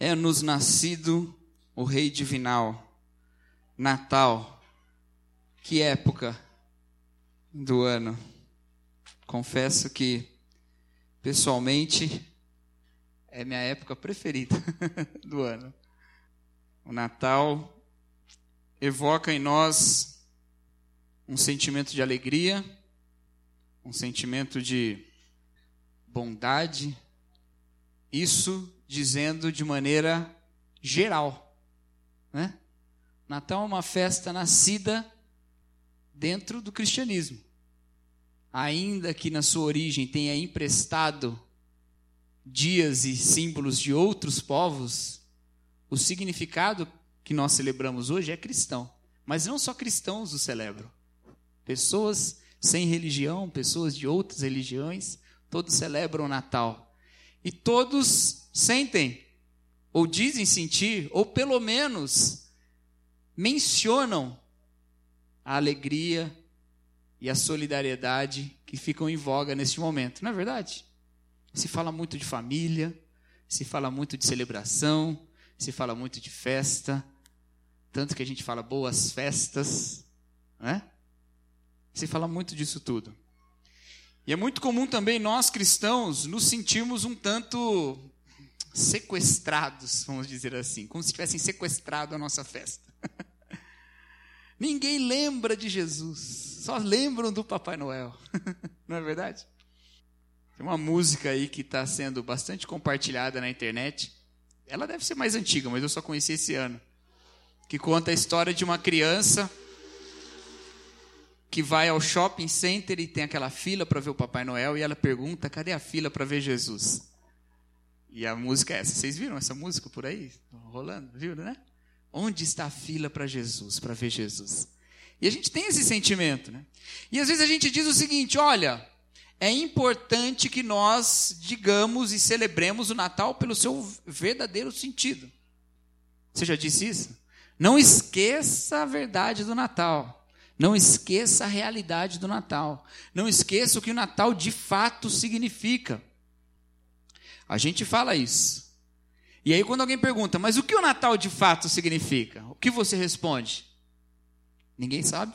É-nos nascido o Rei Divinal. Natal. Que época do ano. Confesso que, pessoalmente, é minha época preferida do ano. O Natal evoca em nós um sentimento de alegria, um sentimento de bondade, isso dizendo de maneira geral, né? Natal é uma festa nascida dentro do cristianismo. Ainda que na sua origem tenha emprestado dias e símbolos de outros povos, o significado que nós celebramos hoje é cristão. Mas não só cristãos o celebram. Pessoas sem religião, pessoas de outras religiões, todos celebram o Natal. E todos sentem, ou dizem sentir, ou pelo menos mencionam a alegria e a solidariedade que ficam em voga neste momento. Não é verdade? Se fala muito de família, se fala muito de celebração, se fala muito de festa, tanto que a gente fala boas festas, né? Se fala muito disso tudo. E é muito comum também nós cristãos nos sentirmos um tanto sequestrados, vamos dizer assim, como se tivessem sequestrado a nossa festa. Ninguém lembra de Jesus, só lembram do Papai Noel. Não é verdade? Tem uma música aí que está sendo bastante compartilhada na internet. Ela deve ser mais antiga, mas eu só conheci esse ano. Que conta a história de uma criança que vai ao shopping center e tem aquela fila para ver o Papai Noel. E ela pergunta, cadê a fila para ver Jesus? E a música é essa. Vocês viram essa música por aí? Rolando, viram, né? Onde está a fila para Jesus, para ver Jesus? E a gente tem esse sentimento, né? E às vezes a gente diz o seguinte, olha, é importante que nós digamos e celebremos o Natal pelo seu verdadeiro sentido. Você já disse isso? Não esqueça a verdade do Natal. Não esqueça a realidade do Natal. Não esqueça o que o Natal de fato significa. A gente fala isso. E aí quando alguém pergunta, mas o que o Natal de fato significa? O que você responde? Ninguém sabe.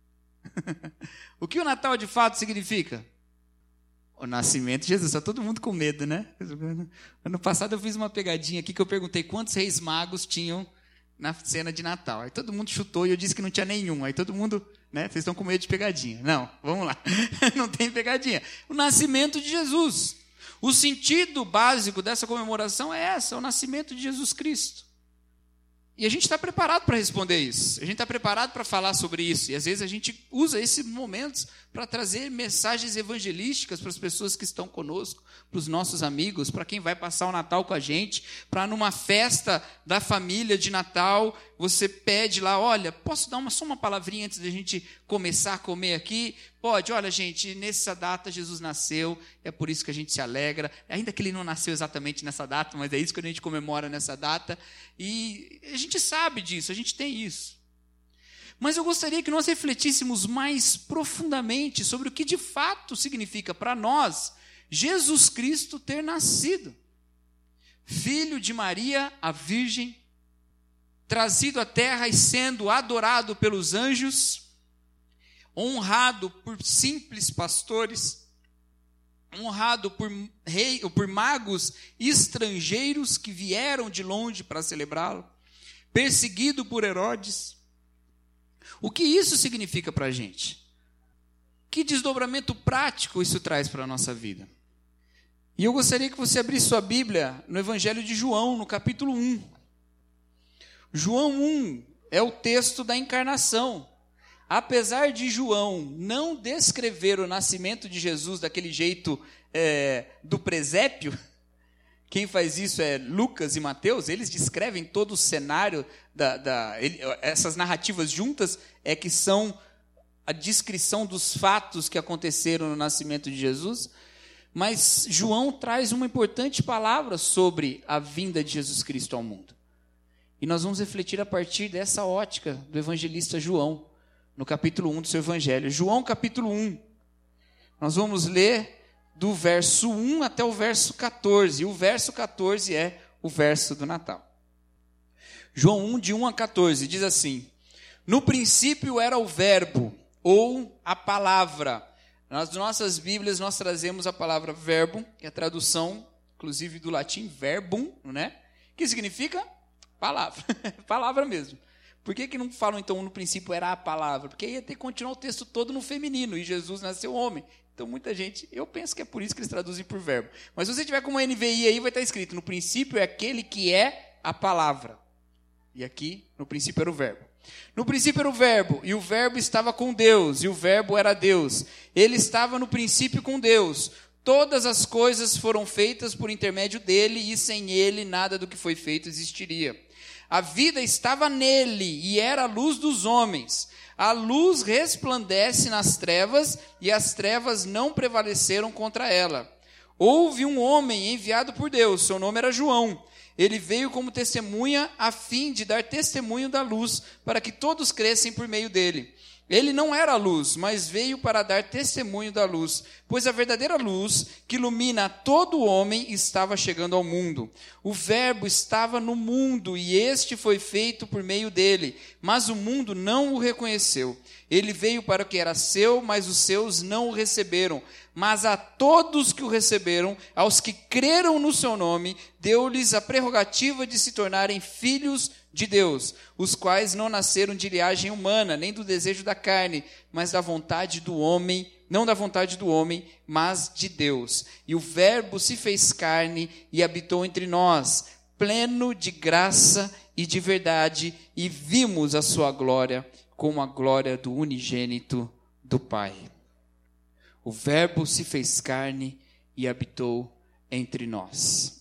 O que o Natal de fato significa? O nascimento de Jesus. Está todo mundo com medo, né? Ano passado eu fiz uma pegadinha aqui que eu perguntei quantos reis magos tinham na cena de Natal. Aí todo mundo chutou e eu disse que não tinha nenhum. Aí todo mundo, né? Vocês estão com medo de pegadinha. Não, vamos lá. Não tem pegadinha. O nascimento de Jesus. O sentido básico dessa comemoração é essa, o nascimento de Jesus Cristo. E a gente está preparado para responder isso. A gente está preparado para falar sobre isso. E às vezes a gente usa esses momentos para trazer mensagens evangelísticas para as pessoas que estão conosco, para os nossos amigos, para quem vai passar o Natal com a gente, para numa festa da família de Natal, você pede lá, olha, posso dar só uma palavrinha antes da gente começar a comer aqui? Pode, olha gente, nessa data Jesus nasceu, é por isso que a gente se alegra, ainda que ele não nasceu exatamente nessa data, mas é isso que a gente comemora nessa data, e a gente sabe disso, a gente tem isso. Mas eu gostaria que nós refletíssemos mais profundamente sobre o que de fato significa para nós Jesus Cristo ter nascido. Filho de Maria, a Virgem, trazido à terra e sendo adorado pelos anjos, honrado por simples pastores, honrado por magos estrangeiros que vieram de longe para celebrá-lo, perseguido por Herodes. O que isso significa para a gente? Que desdobramento prático isso traz para a nossa vida? E eu gostaria que você abrisse sua Bíblia no Evangelho de João, no capítulo 1. João 1 é o texto da encarnação. Apesar de João não descrever o nascimento de Jesus daquele jeito do presépio, quem faz isso é Lucas e Mateus, eles descrevem todo o cenário, essas narrativas juntas é que são a descrição dos fatos que aconteceram no nascimento de Jesus, mas João traz uma importante palavra sobre a vinda de Jesus Cristo ao mundo. E nós vamos refletir a partir dessa ótica do evangelista João, no capítulo 1 do seu evangelho. João capítulo 1, nós vamos ler do verso 1 até o verso 14, e o verso 14 é o verso do Natal. João 1, de 1 a 14, diz assim: no princípio era o verbo, ou a palavra. Nas nossas Bíblias nós trazemos a palavra verbo, que é a tradução, inclusive do latim, verbum, né? Que significa palavra, palavra mesmo. Por que não falam então no princípio era a palavra? Porque ia ter que continuar o texto todo no feminino, e Jesus nasceu homem. Então muita gente, eu penso que é por isso que eles traduzem por verbo. Mas se você tiver como NVI aí, vai estar escrito, no princípio é aquele que é a palavra. E aqui, no princípio era o verbo. No princípio era o verbo, e o verbo estava com Deus, e o verbo era Deus. Ele estava no princípio com Deus. Todas as coisas foram feitas por intermédio dele, e sem ele nada do que foi feito existiria. A vida estava nele, e era a luz dos homens. A luz resplandece nas trevas, e as trevas não prevaleceram contra ela. Houve um homem enviado por Deus, seu nome era João. Ele veio como testemunha a fim de dar testemunho da luz, para que todos crescem por meio dele. Ele não era a luz, mas veio para dar testemunho da luz, pois a verdadeira luz, que ilumina todo homem, estava chegando ao mundo. O Verbo estava no mundo, e este foi feito por meio dele, mas o mundo não o reconheceu. Ele veio para o que era seu, mas os seus não o receberam. Mas a todos que o receberam, aos que creram no seu nome, deu-lhes a prerrogativa de se tornarem filhos de Deus, os quais não nasceram de linhagem humana, nem do desejo da carne, mas da vontade do homem, não da vontade do homem, mas de Deus. E o Verbo se fez carne e habitou entre nós, pleno de graça e de verdade, e vimos a sua glória, como a glória do unigênito do Pai. O Verbo se fez carne e habitou entre nós.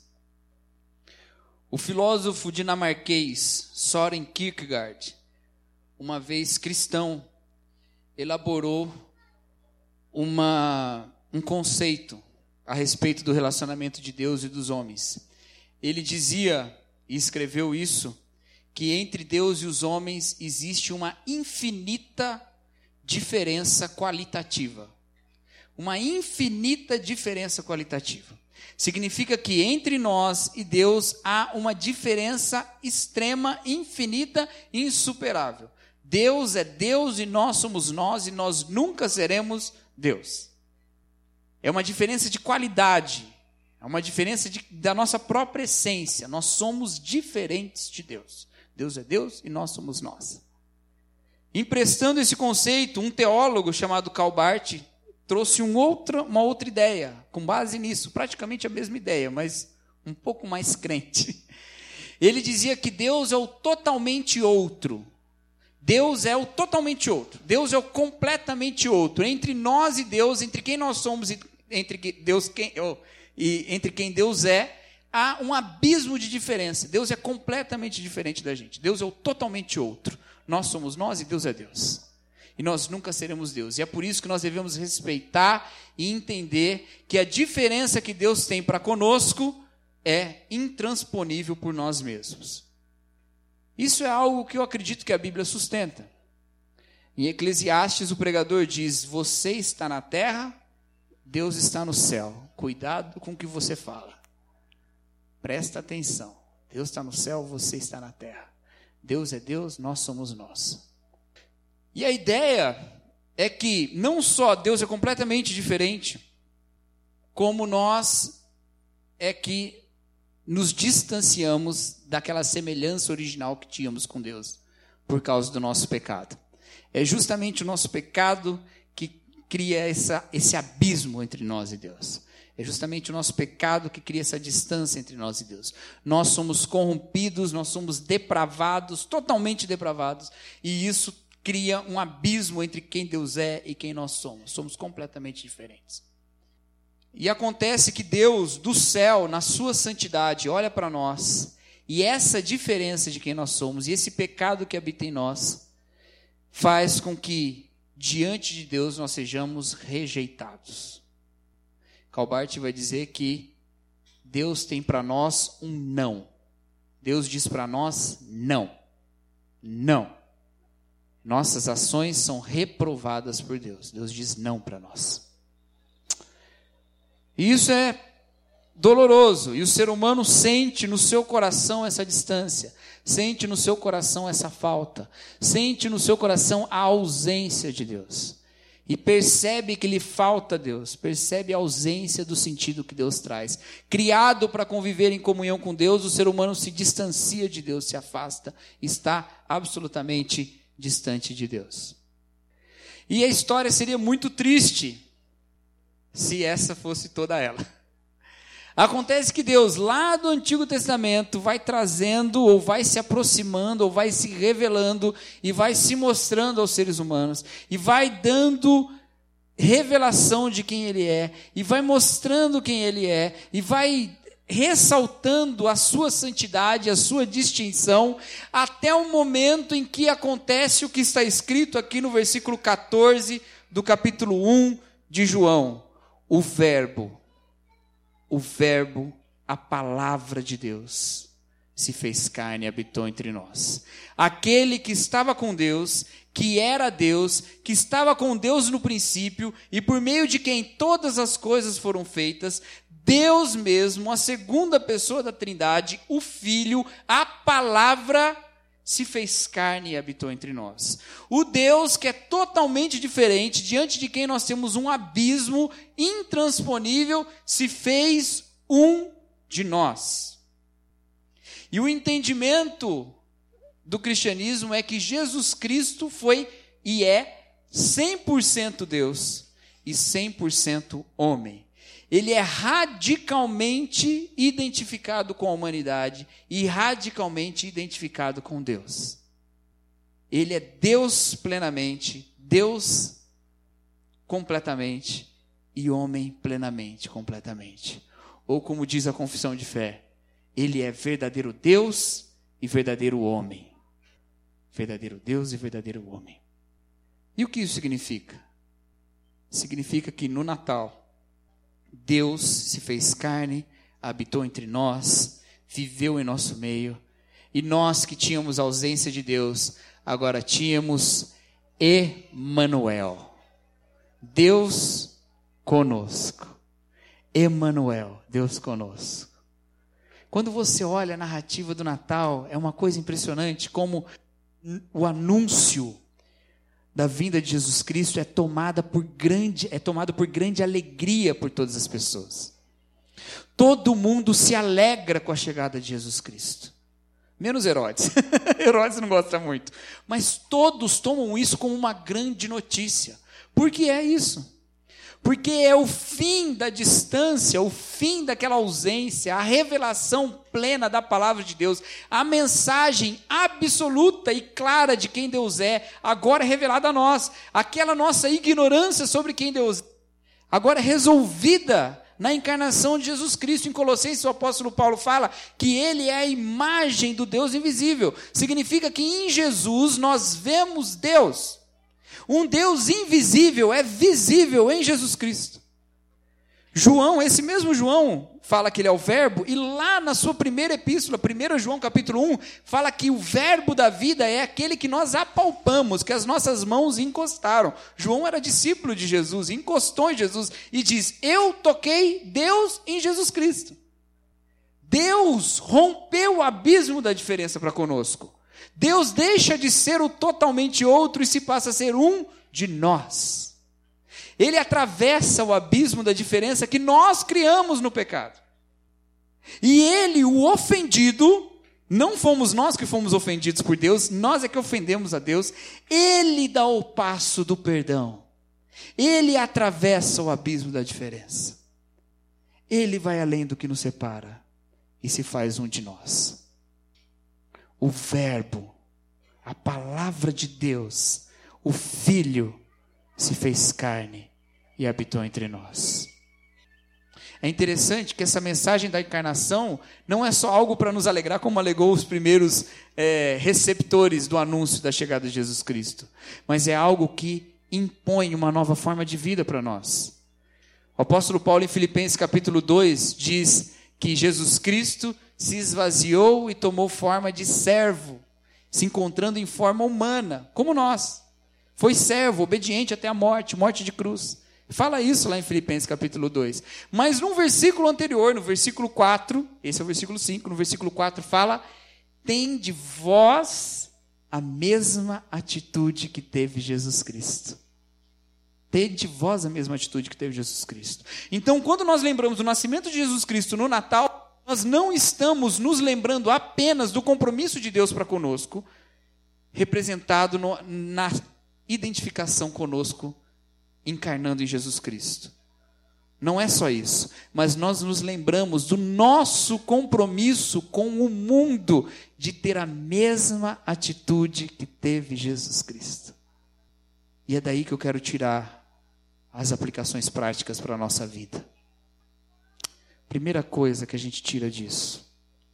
O filósofo dinamarquês Søren Kierkegaard, uma vez cristão, elaborou um conceito a respeito do relacionamento de Deus e dos homens. Ele dizia, e escreveu isso, que entre Deus e os homens existe uma infinita diferença qualitativa. Uma infinita diferença qualitativa. Significa que entre nós e Deus há uma diferença extrema, infinita e insuperável. Deus é Deus e nós somos nós, e nós nunca seremos Deus. É uma diferença de qualidade, é uma diferença da nossa própria essência. Nós somos diferentes de Deus. Deus é Deus e nós somos nós. Emprestando esse conceito, um teólogo chamado Karl Barth trouxe uma outra ideia, com base nisso, praticamente a mesma ideia, mas um pouco mais crente. Ele dizia que Deus é o totalmente outro. Deus é o totalmente outro. Deus é o completamente outro. Entre nós e Deus, entre quem nós somos e entre quem Deus é, há um abismo de diferença. Deus é completamente diferente da gente. Deus é o totalmente outro. Nós somos nós e Deus é Deus. E nós nunca seremos Deus. E é por isso que nós devemos respeitar e entender que a diferença que Deus tem para conosco é intransponível por nós mesmos. Isso é algo que eu acredito que a Bíblia sustenta. Em Eclesiastes, o pregador diz: você está na terra, Deus está no céu. Cuidado com o que você fala. Presta atenção. Deus está no céu, você está na terra. Deus é Deus, nós somos nós. E a ideia é que não só Deus é completamente diferente, como nós é que nos distanciamos daquela semelhança original que tínhamos com Deus, por causa do nosso pecado. É justamente o nosso pecado que cria esse abismo entre nós e Deus. É justamente o nosso pecado que cria essa distância entre nós e Deus. Nós somos corrompidos, nós somos depravados, totalmente depravados, e isso cria um abismo entre quem Deus é e quem nós somos. Somos completamente diferentes. E acontece que Deus, do céu, na sua santidade, olha para nós, e essa diferença de quem nós somos, e esse pecado que habita em nós, faz com que, diante de Deus, nós sejamos rejeitados. Karl Barth vai dizer que Deus tem para nós um não. Deus diz para nós não. Não. Nossas ações são reprovadas por Deus. Deus diz não para nós. E isso é doloroso, e o ser humano sente no seu coração essa distância, sente no seu coração essa falta, sente no seu coração a ausência de Deus, e percebe que lhe falta Deus, percebe a ausência do sentido que Deus traz. Criado para conviver em comunhão com Deus, o ser humano se distancia de Deus, se afasta, está absolutamente distante de Deus. E a história seria muito triste se essa fosse toda ela. Acontece que Deus, lá do Antigo Testamento, vai trazendo, ou vai se aproximando, ou vai se revelando, e vai se mostrando aos seres humanos, e vai dando revelação de quem Ele é, e vai mostrando quem Ele é, e vai ressaltando a sua santidade, a sua distinção, até o momento em que acontece o que está escrito aqui no versículo 14 do capítulo 1 de João. O Verbo, a palavra de Deus, se fez carne e habitou entre nós. Aquele que estava com Deus, que era Deus, que estava com Deus no princípio, e por meio de quem todas as coisas foram feitas, Deus mesmo, a segunda pessoa da Trindade, o Filho, a palavra, se fez carne e habitou entre nós. O Deus que é totalmente diferente, diante de quem nós temos um abismo intransponível, se fez um de nós. E o entendimento do cristianismo é que Jesus Cristo foi e é 100% Deus e 100% homem. Ele é radicalmente identificado com a humanidade e radicalmente identificado com Deus. Ele é Deus plenamente, Deus completamente e homem plenamente, completamente. Ou como diz a confissão de fé, Ele é verdadeiro Deus e verdadeiro homem. Verdadeiro Deus e verdadeiro homem. E o que isso significa? Significa que no Natal, Deus se fez carne, habitou entre nós, viveu em nosso meio, e nós que tínhamos ausência de Deus, agora tínhamos Emanuel, Deus conosco. Emanuel, Deus conosco. Quando você olha a narrativa do Natal, é uma coisa impressionante como o anúncio da vinda de Jesus Cristo é tomado por grande alegria por todas as pessoas. Todo mundo se alegra com a chegada de Jesus Cristo. Menos Herodes. Herodes não gosta muito. Mas todos tomam isso como uma grande notícia. Por que é isso? Porque é o fim da distância, o fim daquela ausência, a revelação plena da palavra de Deus, a mensagem absoluta e clara de quem Deus é, agora é revelada a nós. Aquela nossa ignorância sobre quem Deus é, agora é resolvida na encarnação de Jesus Cristo. Em Colossenses, o apóstolo Paulo fala que Ele é a imagem do Deus invisível. Significa que em Jesus nós vemos Deus. Um Deus invisível é visível em Jesus Cristo. João, esse mesmo João, fala que ele é o verbo, e lá na sua primeira epístola, 1 João capítulo 1, fala que o verbo da vida é aquele que nós apalpamos, que as nossas mãos encostaram. João era discípulo de Jesus, encostou em Jesus e diz: eu toquei Deus em Jesus Cristo. Deus rompeu o abismo da diferença para conosco. Deus deixa de ser o totalmente outro e se passa a ser um de nós. Ele atravessa o abismo da diferença que nós criamos no pecado. E Ele, o ofendido, não fomos nós que fomos ofendidos por Deus, nós é que ofendemos a Deus. Ele dá o passo do perdão. Ele atravessa o abismo da diferença. Ele vai além do que nos separa e se faz um de nós. O Verbo, a palavra de Deus, o Filho, se fez carne e habitou entre nós. É interessante que essa mensagem da encarnação não é só algo para nos alegrar, como alegou os primeiros receptores do anúncio da chegada de Jesus Cristo, mas é algo que impõe uma nova forma de vida para nós. O apóstolo Paulo, em Filipenses capítulo 2, diz que Jesus Cristo se esvaziou e tomou forma de servo, se encontrando em forma humana, como nós. Foi servo, obediente até a morte, morte de cruz. Fala isso lá em Filipenses capítulo 2. Mas no versículo anterior, no versículo 4, esse é o versículo 5, no versículo 4 fala: tende vós a mesma atitude que teve Jesus Cristo. Tende vós a mesma atitude que teve Jesus Cristo. Então, quando nós lembramos do nascimento de Jesus Cristo no Natal, nós não estamos nos lembrando apenas do compromisso de Deus para conosco, representado na identificação conosco, encarnando em Jesus Cristo. Não é só isso, mas nós nos lembramos do nosso compromisso com o mundo de ter a mesma atitude que teve Jesus Cristo. E é daí que eu quero tirar as aplicações práticas para a nossa vida. Primeira coisa que a gente tira disso: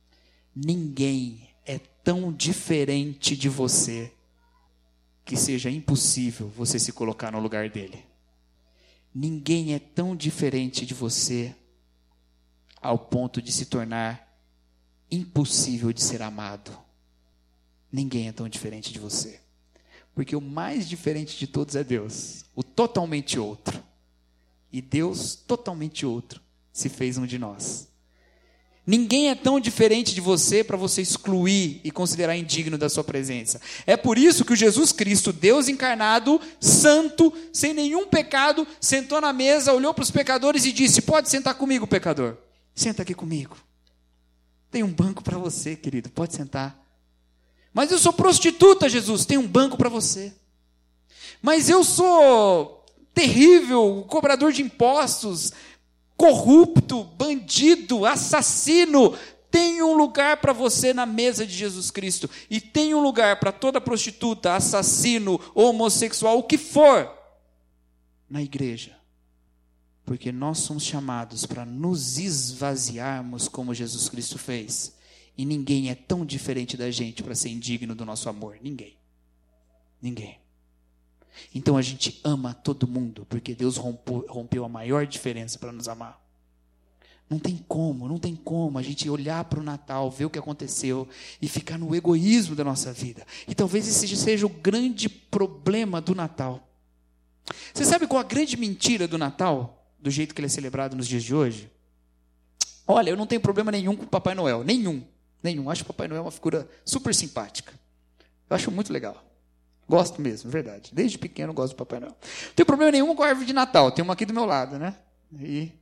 ninguém é tão diferente de você que seja impossível você se colocar no lugar dele. Ninguém é tão diferente de você ao ponto de se tornar impossível de ser amado. Ninguém é tão diferente de você. Porque o mais diferente de todos é Deus, o totalmente outro. E Deus, totalmente outro, se fez um de nós. Ninguém é tão diferente de você para você excluir e considerar indigno da sua presença. É por isso que o Jesus Cristo, Deus encarnado, santo, sem nenhum pecado, sentou na mesa, olhou para os pecadores e disse: pode sentar comigo, pecador. Senta aqui comigo. Tem um banco para você, querido, pode sentar. Mas eu sou prostituta, Jesus, tem um banco para você. Mas eu sou terrível, cobrador de impostos, corrupto, bandido, assassino. Tem um lugar para você na mesa de Jesus Cristo. E tem um lugar para toda prostituta, assassino, homossexual, o que for, na igreja. Porque nós somos chamados para nos esvaziarmos como Jesus Cristo fez. E ninguém é tão diferente da gente para ser indigno do nosso amor. Ninguém. Ninguém. Então a gente ama todo mundo, porque Deus rompeu a maior diferença para nos amar. Não tem como a gente olhar para o Natal, ver o que aconteceu e ficar no egoísmo da nossa vida. E talvez esse seja o grande problema do Natal. Você sabe qual a grande mentira do Natal, do jeito que ele é celebrado nos dias de hoje? Olha, eu não tenho problema nenhum com o Papai Noel, nenhum. Acho o Papai Noel uma figura super simpática. Eu acho muito legal. Gosto mesmo, verdade. Desde pequeno eu gosto do Papai Noel. Não tem problema nenhum com a árvore de Natal. Tem uma aqui do meu lado, né? E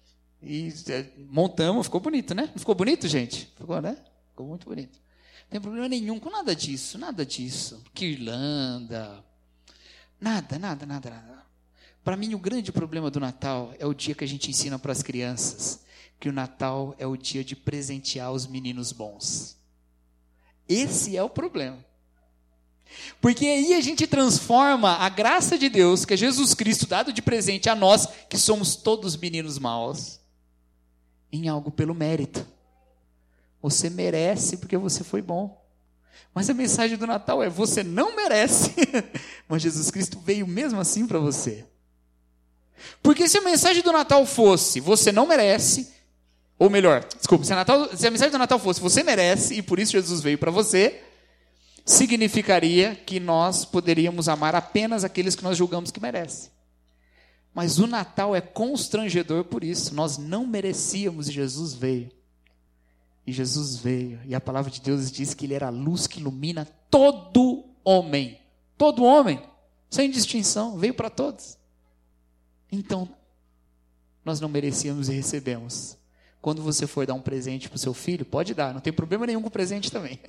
montamos, ficou bonito, né? Não ficou bonito, gente? Ficou, né? Ficou muito bonito. Não tem problema nenhum com nada disso. Guirlanda. Nada. Para mim, o grande problema do Natal é o dia que a gente ensina para as crianças que o Natal é o dia de presentear os meninos bons. Esse é o problema. Porque aí a gente transforma a graça de Deus, que é Jesus Cristo, dado de presente a nós, que somos todos meninos maus, em algo pelo mérito. Você merece porque você foi bom. Mas a mensagem do Natal é: você não merece, mas Jesus Cristo veio mesmo assim para você. Porque se a mensagem do Natal fosse: você não merece, ou melhor, desculpa, se a mensagem do Natal fosse: você merece e por isso Jesus veio para você, significaria que nós poderíamos amar apenas aqueles que nós julgamos que merecem. Mas o Natal é constrangedor por isso. Nós não merecíamos e Jesus veio. E Jesus veio. E a palavra de Deus diz que ele era a luz que ilumina todo homem. Todo homem, sem distinção, veio para todos. Então, nós não merecíamos e recebemos. Quando você for dar um presente para o seu filho, pode dar, não tem problema nenhum com o presente também.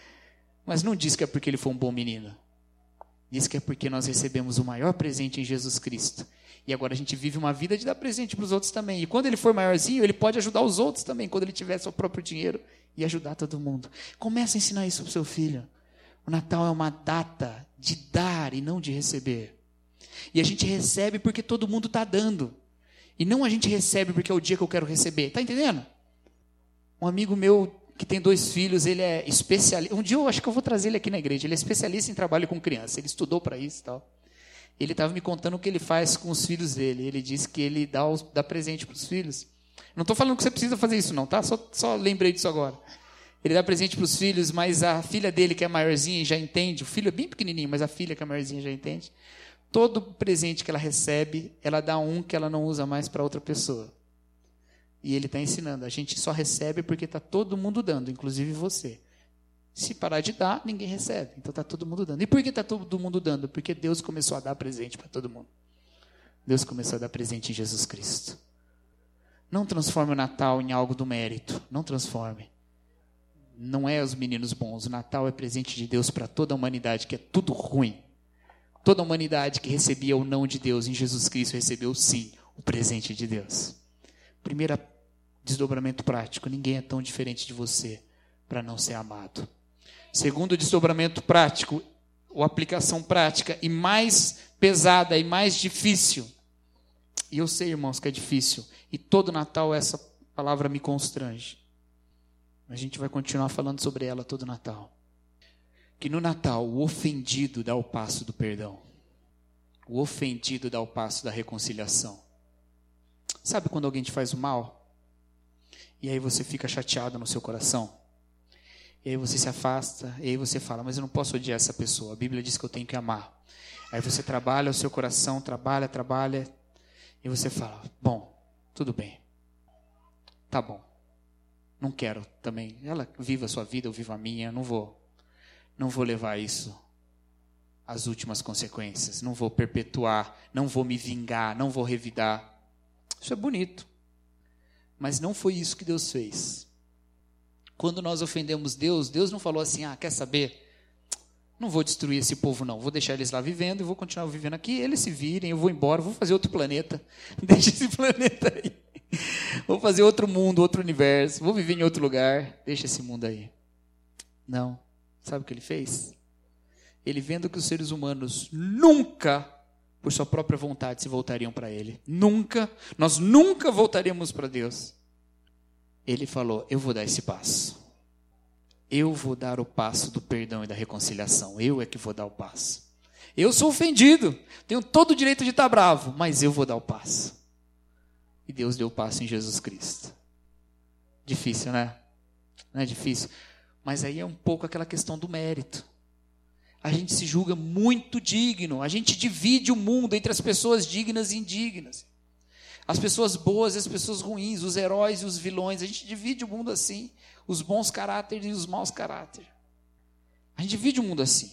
Mas não diz que é porque ele foi um bom menino. Diz que é porque nós recebemos o maior presente em Jesus Cristo. E agora a gente vive uma vida de dar presente para os outros também. E quando ele for maiorzinho, ele pode ajudar os outros também, quando ele tiver seu próprio dinheiro, e ajudar todo mundo. Comece a ensinar isso para o seu filho. O Natal é uma data de dar e não de receber. E a gente recebe porque todo mundo está dando. E não a gente recebe porque é o dia que eu quero receber. Está entendendo? Um amigo meu que tem 2 filhos, ele é especialista. Um dia eu acho que eu vou trazer ele aqui na igreja. Ele é especialista em trabalho com criança. Ele estudou para isso e tal. Ele estava me contando o que ele faz com os filhos dele. Ele disse que ele dá presente para os filhos. Não estou falando que você precisa fazer isso não, tá? Só lembrei disso agora. Ele dá presente para os filhos, mas a filha dele, que é maiorzinha, já entende. O filho é bem pequenininho, mas a filha, que é maiorzinha, já entende. Todo presente que ela recebe, ela dá um que ela não usa mais para outra pessoa. E ele está ensinando, a gente só recebe porque está todo mundo dando, inclusive você. Se parar de dar, ninguém recebe. Então está todo mundo dando. E por que está todo mundo dando? Porque Deus começou a dar presente para todo mundo. Deus começou a dar presente em Jesus Cristo. Não transforme o Natal em algo do mérito. Não transforme. Não é os meninos bons. O Natal é presente de Deus para toda a humanidade, que é tudo ruim. Toda a humanidade que recebia o não de Deus em Jesus Cristo recebeu sim o presente de Deus. Primeiro desdobramento prático. Ninguém é tão diferente de você para não ser amado. Segundo desdobramento prático, ou aplicação prática, e mais pesada e mais difícil. E eu sei, irmãos, que é difícil. E todo Natal essa palavra me constrange. A gente vai continuar falando sobre ela todo Natal. Que no Natal o ofendido dá o passo do perdão. O ofendido dá o passo da reconciliação. Sabe quando alguém te faz o mal? E aí você fica chateado no seu coração? E aí você se afasta, e aí você fala, mas eu não posso odiar essa pessoa. A Bíblia diz que eu tenho que amar. Aí você trabalha o seu coração, trabalha, e você fala, bom, tudo bem. Tá bom. Não quero também. Ela viva a sua vida, eu vivo a minha, não vou levar isso às últimas consequências. Não vou perpetuar, não vou me vingar, não vou revidar. Isso é bonito. Mas não foi isso que Deus fez. Quando nós ofendemos Deus, Deus não falou assim, quer saber? Não vou destruir esse povo não, vou deixar eles lá vivendo e vou continuar vivendo aqui, eles se virem, eu vou embora, vou fazer outro planeta, deixa esse planeta aí. Vou fazer outro mundo, outro universo, vou viver em outro lugar, deixa esse mundo aí. Não, sabe o que ele fez? Ele vendo que os seres humanos nunca, por sua própria vontade, se voltariam para ele. Nunca, nós nunca voltaríamos para Deus. Ele falou, eu vou dar esse passo. Eu vou dar o passo do perdão e da reconciliação. Eu é que vou dar o passo. Eu sou ofendido. Tenho todo o direito de estar bravo. Mas eu vou dar o passo. E Deus deu o passo em Jesus Cristo. Difícil, né? Não é difícil? Mas aí é um pouco aquela questão do mérito. A gente se julga muito digno. A gente divide o mundo entre as pessoas dignas e indignas. As pessoas boas e as pessoas ruins, os heróis e os vilões. A gente divide o mundo assim. Os bons caráteres e os maus caráteres. A gente divide o mundo assim.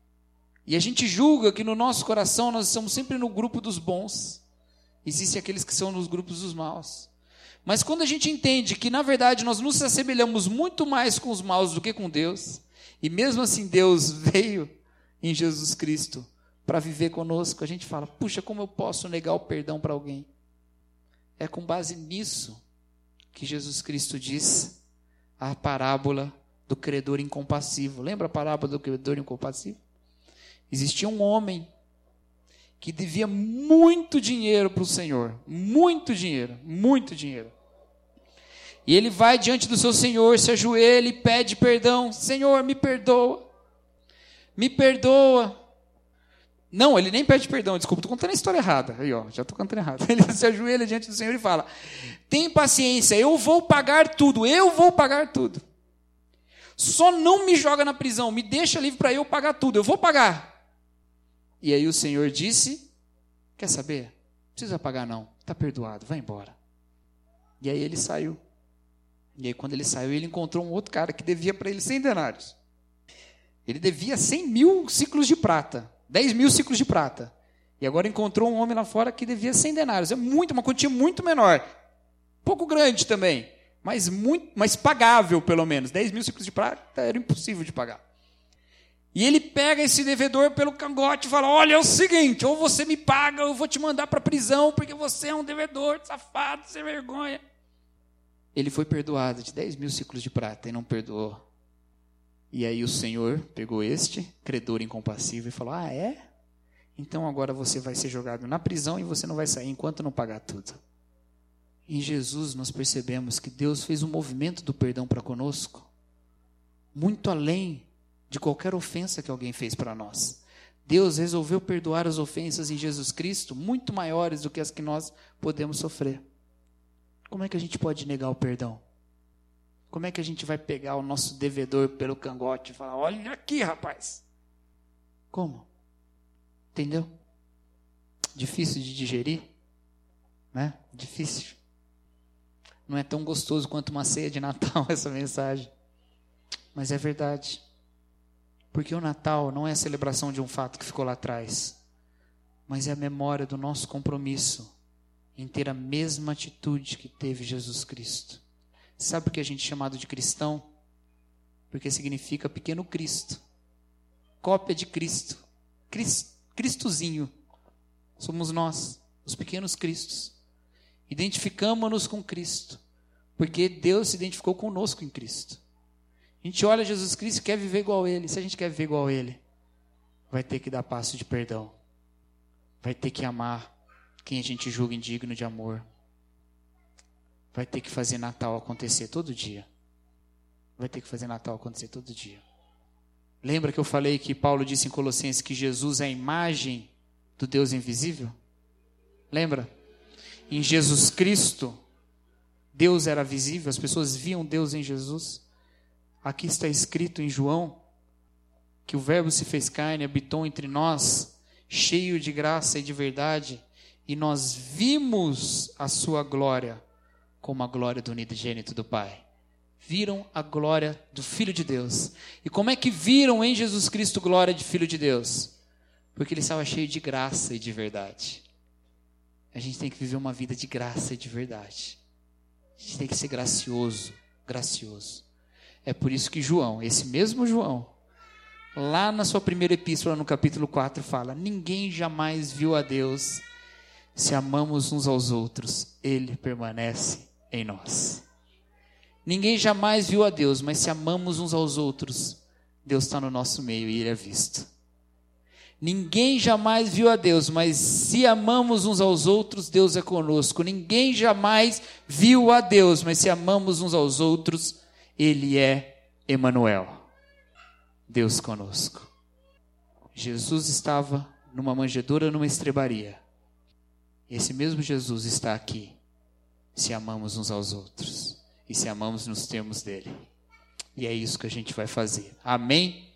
E a gente julga que no nosso coração nós estamos sempre no grupo dos bons. Existem aqueles que são nos grupos dos maus. Mas quando a gente entende que na verdade nós nos assemelhamos muito mais com os maus do que com Deus, e mesmo assim Deus veio em Jesus Cristo para viver conosco, a gente fala, puxa, como eu posso negar o perdão para alguém? É com base nisso que Jesus Cristo diz a parábola do credor incompassivo. Lembra a parábola do credor incompassivo? Existia um homem que devia muito dinheiro para o Senhor. Muito dinheiro, muito dinheiro. E ele vai diante do seu Senhor, se ajoelha e pede perdão. Senhor, me perdoa. Me perdoa. Não, ele nem pede perdão, desculpa, estou contando a história errada. Aí, já estou contando errado. Ele se ajoelha diante do Senhor e fala, tem paciência, eu vou pagar tudo. Só não me joga na prisão, me deixa livre para eu pagar tudo, eu vou pagar. E aí o Senhor disse, quer saber? Não precisa pagar não, está perdoado, vai embora. E aí ele saiu. E aí quando ele saiu, ele encontrou um outro cara que devia para ele 100 denários. Ele devia 100.000 ciclos de prata. 10.000 ciclos de prata. E agora encontrou um homem lá fora que devia 100 denários. É uma quantia muito menor. Pouco grande também. Mas pagável, pelo menos. 10.000 ciclos de prata era impossível de pagar. E ele pega esse devedor pelo cangote e fala, olha, é o seguinte, ou você me paga, ou eu vou te mandar para a prisão, porque você é um devedor, safado, sem vergonha. Ele foi perdoado de 10.000 ciclos de prata e não perdoou. E aí o Senhor pegou este credor incompassivo e falou, é? Então agora você vai ser jogado na prisão e você não vai sair enquanto não pagar tudo. Em Jesus nós percebemos que Deus fez um movimento do perdão para conosco, muito além de qualquer ofensa que alguém fez para nós. Deus resolveu perdoar as ofensas em Jesus Cristo, muito maiores do que as que nós podemos sofrer. Como é que a gente pode negar o perdão? Como é que a gente vai pegar o nosso devedor pelo cangote e falar, olha aqui, rapaz? Como? Entendeu? Difícil de digerir, né? Difícil. Não é tão gostoso quanto uma ceia de Natal essa mensagem. Mas é verdade. Porque o Natal não é a celebração de um fato que ficou lá atrás, mas é a memória do nosso compromisso em ter a mesma atitude que teve Jesus Cristo. Sabe por que a gente é chamado de cristão? Porque significa pequeno Cristo. Cópia de Cristo. Cristozinho. Somos nós, os pequenos Cristos. Identificamos-nos com Cristo, porque Deus se identificou conosco em Cristo. A gente olha Jesus Cristo e quer viver igual a Ele. Se a gente quer viver igual a Ele, vai ter que dar passo de perdão. Vai ter que amar quem a gente julga indigno de amor. Vai ter que fazer Natal acontecer todo dia. Vai ter que fazer Natal acontecer todo dia. Lembra que eu falei que Paulo disse em Colossenses que Jesus é a imagem do Deus invisível? Lembra? Em Jesus Cristo, Deus era visível, as pessoas viam Deus em Jesus. Aqui está escrito em João que o Verbo se fez carne, habitou entre nós, cheio de graça e de verdade, e nós vimos a sua glória como a glória do unigênito do Pai. Viram a glória do Filho de Deus. E como é que viram em Jesus Cristo glória de Filho de Deus? Porque ele estava cheio de graça e de verdade. A gente tem que viver uma vida de graça e de verdade. A gente tem que ser gracioso. É por isso que João, esse mesmo João, lá na sua primeira epístola, no capítulo 4, fala: ninguém jamais viu a Deus. Se amamos uns aos outros, Ele permanece em nós. Ninguém jamais viu a Deus, mas se amamos uns aos outros, Deus está no nosso meio e Ele é visto. Ninguém jamais viu a Deus, mas se amamos uns aos outros, Deus é conosco. Ninguém jamais viu a Deus, mas se amamos uns aos outros, Ele é Emanuel, Deus conosco. Jesus estava numa manjedoura, numa estrebaria. Esse mesmo Jesus está aqui, se amamos uns aos outros e se amamos nos termos dele. E é isso que a gente vai fazer. Amém?